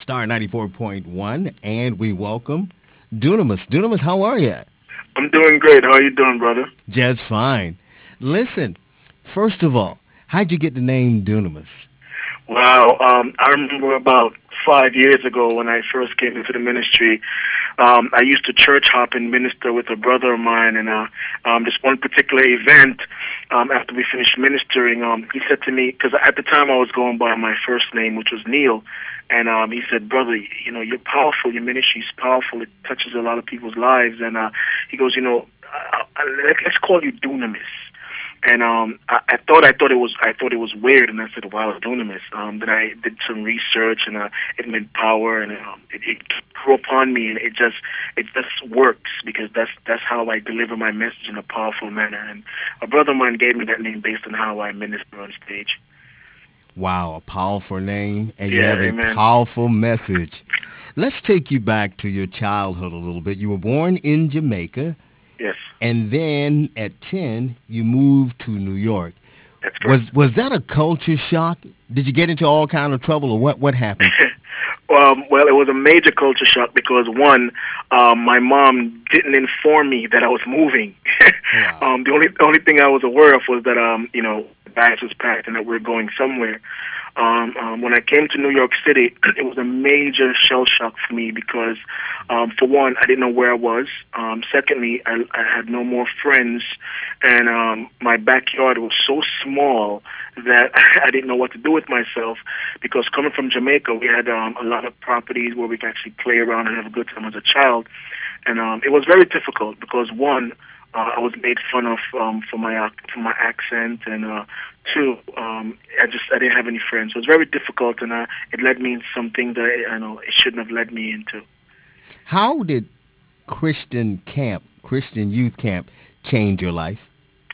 Star 94.1, and we welcome Dunamis. Dunamis, how are you? I'm doing great. How are you doing, brother? Just fine. Listen, first of all, how'd you get the name Dunamis? Wow. I remember about 5 years ago when I first came into the ministry. I used to church hop and minister with a brother of mine, and this one particular event, after we finished ministering, he said to me, because at the time I was going by my first name, which was Neil, and he said, "Brother, you're powerful. Your ministry is powerful. It touches a lot of people's lives." And he goes, let's call you Dunamis." And I thought it was weird, and I said, "Wow, dunamis." Then I did some research, and it meant power, and it grew upon me, and it just works because that's how I deliver my message in a powerful manner. And a brother of mine gave me that name based on how I minister on stage. Wow, a powerful name, and you Yeah, have a amen. powerful message. Let's take you back to your childhood a little bit. You were born in Jamaica, Yes, and then at 10, you moved to New York. that's correct. Was that a culture shock? Did you get into all kind of trouble, or what happened? Well, it was a major culture shock because one, my mom didn't inform me that I was moving. Wow. The only thing I was aware of was that the bags was packed and that we are going somewhere. When I came to New York City, it was a major shell shock for me because, for one, I didn't know where I was. Secondly, I had no more friends, and my backyard was so small that I didn't know what to do with myself. Because coming from Jamaica, we had a lot of properties where we could actually play around and have a good time as a child, and it was very difficult because one, I was made fun of for my accent, and two, I didn't have any friends, so it was very difficult, and it led me into something that I know it shouldn't have led me into. How did Christian youth camp, change your life?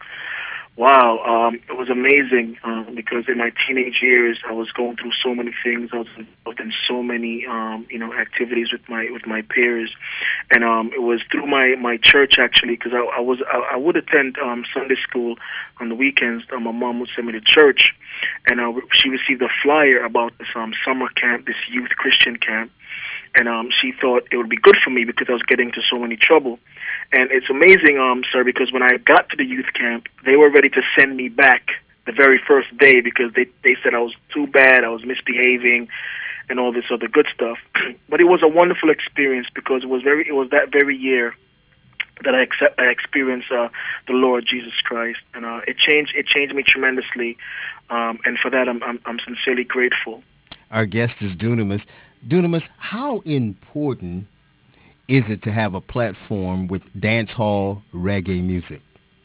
Wow, it was amazing because in my teenage years, I was going through so many things. I was involved in so many, activities with my peers, and it was through my church actually because I would attend Sunday school on the weekends. My mom would send me to church, and she received a flyer about this summer camp, this youth Christian camp, and she thought it would be good for me because I was getting into so many trouble. And it's amazing, sir, because when I got to the youth camp, they were ready to send me back the very first day because they said I was too bad, I was misbehaving, and all this other good stuff. But it was a wonderful experience because it was that very year that I experienced the Lord Jesus Christ, and it changed me tremendously, and for that I'm sincerely grateful. Our guest is Dunamis. Dunamis, how important is it to have a platform with dance hall reggae music?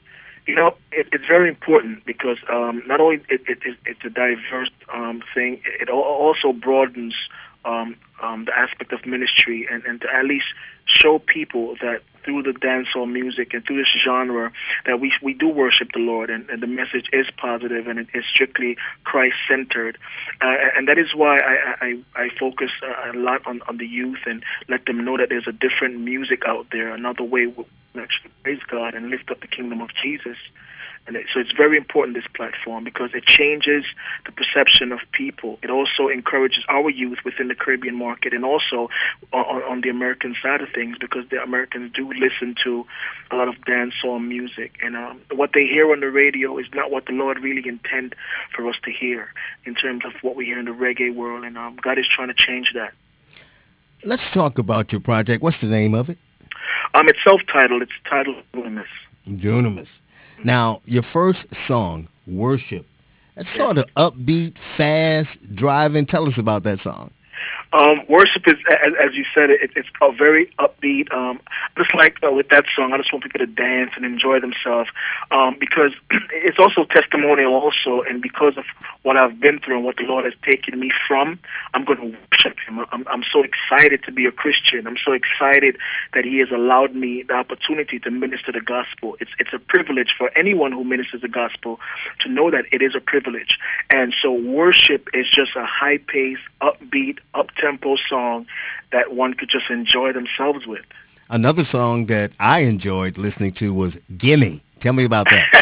It's very important because not only it's a diverse thing, it also broadens the aspect of ministry, and to at least show people that through the dancehall music and through this genre that we do worship the Lord, and the message is positive and it is strictly Christ centered, and that is why I focus a lot on the youth and let them know that there's a different music out there, another way we can actually praise God and lift up the kingdom of Jesus. And so it's very important, this platform, because it changes the perception of people. It also encourages our youth within the Caribbean market and also on the American side of things, because the Americans do listen to a lot of dancehall music. And what they hear on the radio is not what the Lord really intend for us to hear in terms of what we hear in the reggae world. And God is trying to change that. Let's talk about your project. What's the name of it? It's self-titled. It's titled Dunamis. Dunamis. Now, your first song, Worship, that's Yes. sort of upbeat, fast, driving. Tell us about that song. Worship is, as you said, it's a very upbeat. Just like with that song, I just want people to dance and enjoy themselves, because it's also testimonial, also, and because of what I've been through and what the Lord has taken me from, I'm going to worship Him. I'm so excited to be a Christian. I'm so excited that He has allowed me the opportunity to minister the gospel. It's a privilege for anyone who ministers the gospel to know that it is a privilege. And so worship is just a high-paced, upbeat, up-tempo song that one could just enjoy themselves with. Another song that I enjoyed listening to was Gimme. Tell me about that.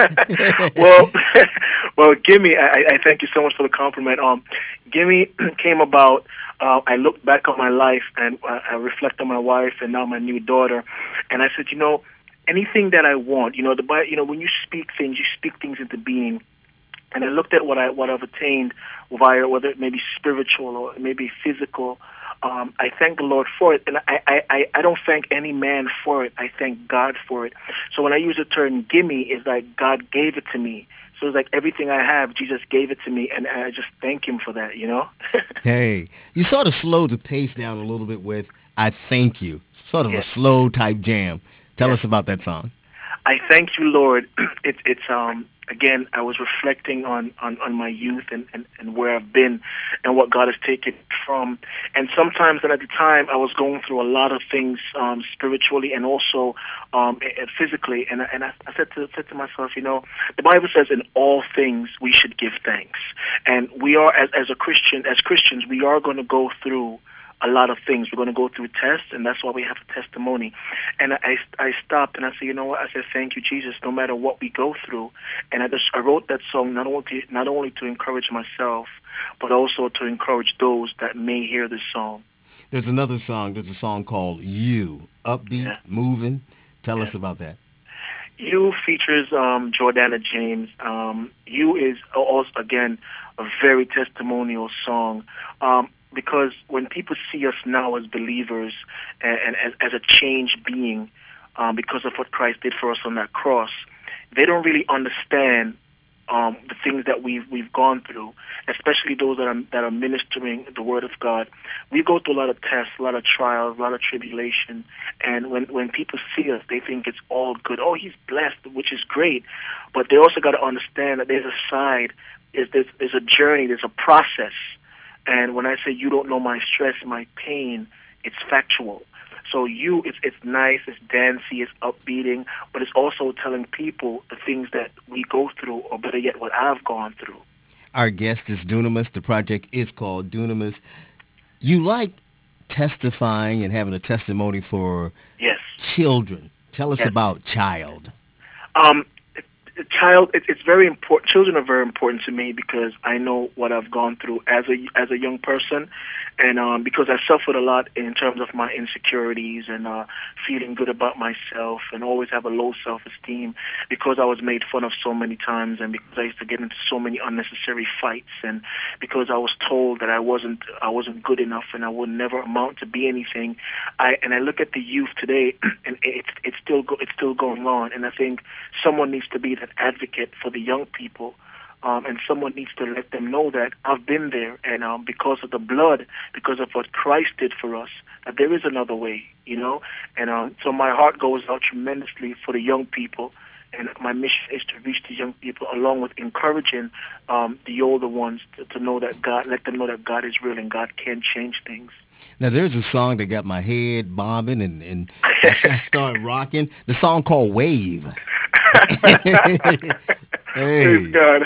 well, well, Gimme, I thank you so much for the compliment. Gimme came about. I looked back on my life and I reflect on my wife and now my new daughter, and I said, anything that I want, the Bible, when you speak things, you speak things into being. And I looked at what I've attained via whether it may be spiritual or it may be physical. I thank the Lord for it, and I don't thank any man for it. I thank God for it. So when I use the term "gimme," it's like God gave it to me. So it's like everything I have, Jesus gave it to me, and I just thank Him for that. Hey, you sort of slowed the pace down a little bit with "I Thank You," sort of a Yes, slow type jam. Tell yes. us about that song. I thank you, Lord. It's again, I was reflecting on my youth and where I've been and what God has taken from. And sometimes, and at the time, I was going through a lot of things spiritually and also physically. And I said to myself, the Bible says, in all things we should give thanks. And we are as Christians, we are going to go through a lot of things. We're going to go through tests, and that's why we have a testimony. And I stopped and I said, you know what? I said, thank you, Jesus, no matter what we go through. And I wrote that song not only to encourage myself, but also to encourage those that may hear this song. There's another song. There's a song called "You," upbeat, Yeah, moving. Tell yeah. us about that. You features Jordana James. You is also again a very testimonial song. Because when people see us now as believers and as a changed being, because of what Christ did for us on that cross, they don't really understand the things that we've gone through, especially those that are ministering the Word of God. We go through a lot of tests, a lot of trials, a lot of tribulation, and when people see us, they think it's all good. Oh, he's blessed, which is great, but they also got to understand that there's a side, there's a journey, there's a process. And when I say you don't know my stress, my pain, it's factual. So it's nice, it's dancey, it's upbeating, but it's also telling people the things that we go through, or better yet, what I've gone through. Our guest is Dunamis. The project is called Dunamis. You like testifying and having a testimony for Yes, children. Tell us yes. about Child. Um, it's very important. Children are very important to me because I know what I've gone through as a young person, and because I suffered a lot in terms of my insecurities and feeling good about myself, and always have a low self-esteem because I was made fun of so many times, and because I used to get into so many unnecessary fights, and because I was told that I wasn't good enough and I would never amount to be anything. I look at the youth today, and it's still going on, and I think someone needs to be that advocate for the young people, and someone needs to let them know that I've been there, and because of the blood, because of what Christ did for us, that there is another way. And so my heart goes out tremendously for the young people, and my mission is to reach the young people, along with encouraging the older ones to know that God, let them know that God is real and God can change things. Now, there's a song that got my head bobbing and I started rocking. The song called Wave. Praise Hey, God.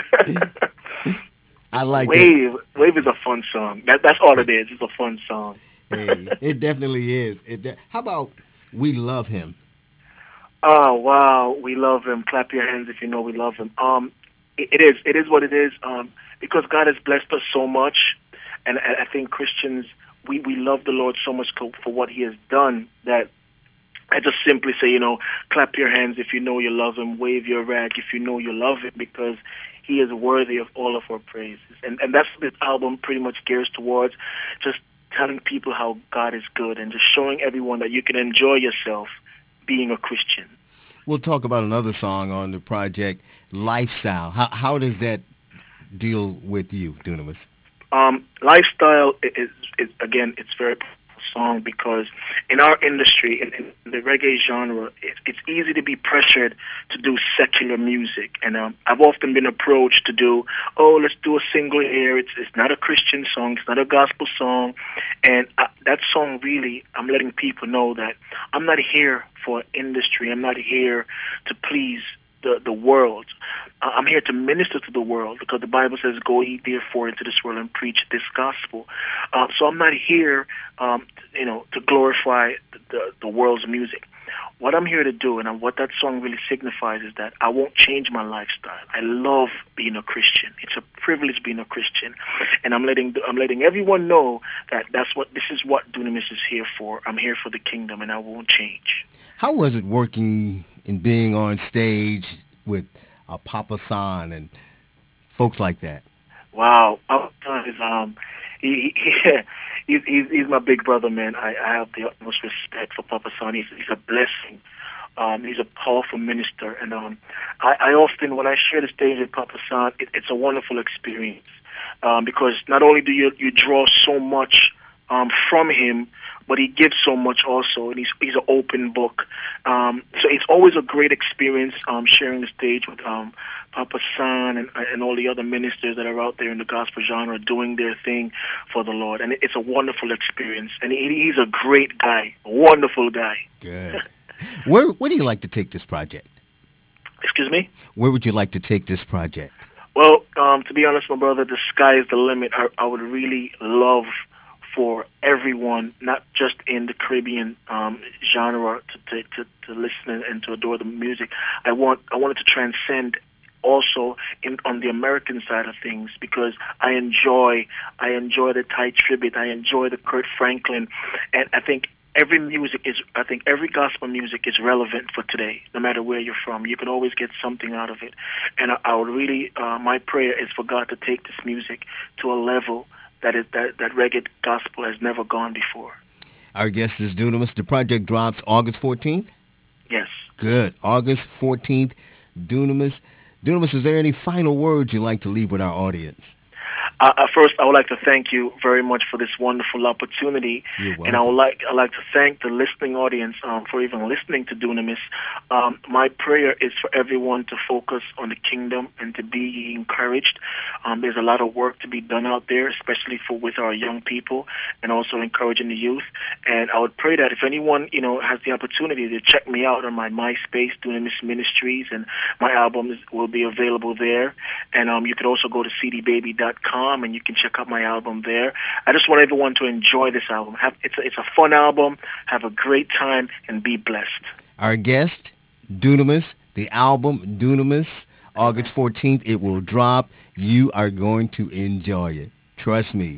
I like that. Wave is a fun song. That's all it is. It's a fun song. Hey, it definitely is. How about We Love Him? Oh wow, we love him. Clap your hands if you know we love him. It is what it is. Because God has blessed us so much, and I think Christians, we love the Lord so much for what He has done, that I just simply say, clap your hands if you know you love Him. Wave your rag if you know you love Him, because He is worthy of all of our praises. And that's what this album pretty much gears towards, just telling people how God is good and just showing everyone that you can enjoy yourself being a Christian. We'll talk about another song on the project, Lifestyle. How does that deal with you, Dunamis? Lifestyle is again, it's very powerful song because in our industry, in the reggae genre, it's easy to be pressured to do secular music, and I've often been approached to do, oh, let's do a single here. It's not a Christian song, it's not a gospel song, and that song really, I'm letting people know that I'm not here for industry. I'm not here to please the world. I'm here to minister to the world because the Bible says, "Go ye therefore into this world and preach this gospel." So I'm not here, to glorify the world's music. what I'm here to do, and what that song really signifies, is that I won't change my lifestyle. I love being a Christian. It's a privilege being a Christian, and I'm letting everyone know that this is what Dunamis is here for. I'm here for the kingdom, and I won't change. How was it working and being on stage with Papa San and folks like that? Wow, our son is he's my big brother, man. I have the utmost respect for Papa San. He's a blessing. He's a powerful minister, and I often, when I share the stage with Papa San, it's a wonderful experience, because not only do you draw so much from him, but he gives so much also, and he's an open book. So it's always a great experience sharing the stage with Papa San and all the other ministers that are out there in the gospel genre doing their thing for the Lord, and it's a wonderful experience. And he's a great guy, a wonderful guy. Good. Where do you like to take this project? Excuse me? Where would you like to take this project? Well, to be honest, my brother, the sky is the limit. I would really love for everyone, not just in the Caribbean genre, to listen and to adore the music. I want it to transcend also on the American side of things, because I enjoy the Ty Tribbett, I enjoy the Kurt Franklin, and I think every gospel music is relevant for today, no matter where you're from. You can always get something out of it. And I would really, my prayer is for God to take this music to a level that reggae gospel has never gone before. Our guest is Dunamis. The project drops August 14th? Yes. Good. August 14th, Dunamis. Dunamis, is there any final words you'd like to leave with our audience? First, I would like to thank you very much for this wonderful opportunity, and I'd like to thank the listening audience for even listening to Dunamis. My prayer is for everyone to focus on the kingdom and to be encouraged. There's a lot of work to be done out there, especially with our young people, and also encouraging the youth. And I would pray that if anyone has the opportunity to check me out on my MySpace, Dunamis Ministries, and my albums will be available there. And you could also go to cdbaby.com and you can check out my album there. I just want everyone to enjoy this album. It's a fun album. Have a great time and be blessed. Our guest, Dunamis, the album Dunamis, August 14th. It will drop. You are going to enjoy it. Trust me.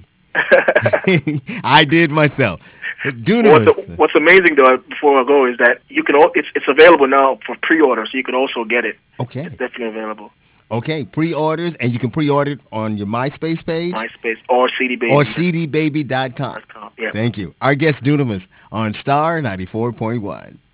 I did myself. Dunamis. What's amazing though, before I go, is that it's available now for pre-order, so you can also get it. Okay. It's definitely available. Okay, pre-orders, and you can pre-order it on your MySpace page. MySpace or CDBaby. Or cdbaby.com. Yeah. Thank you. Our guest, Dunamis, on Star 94.1.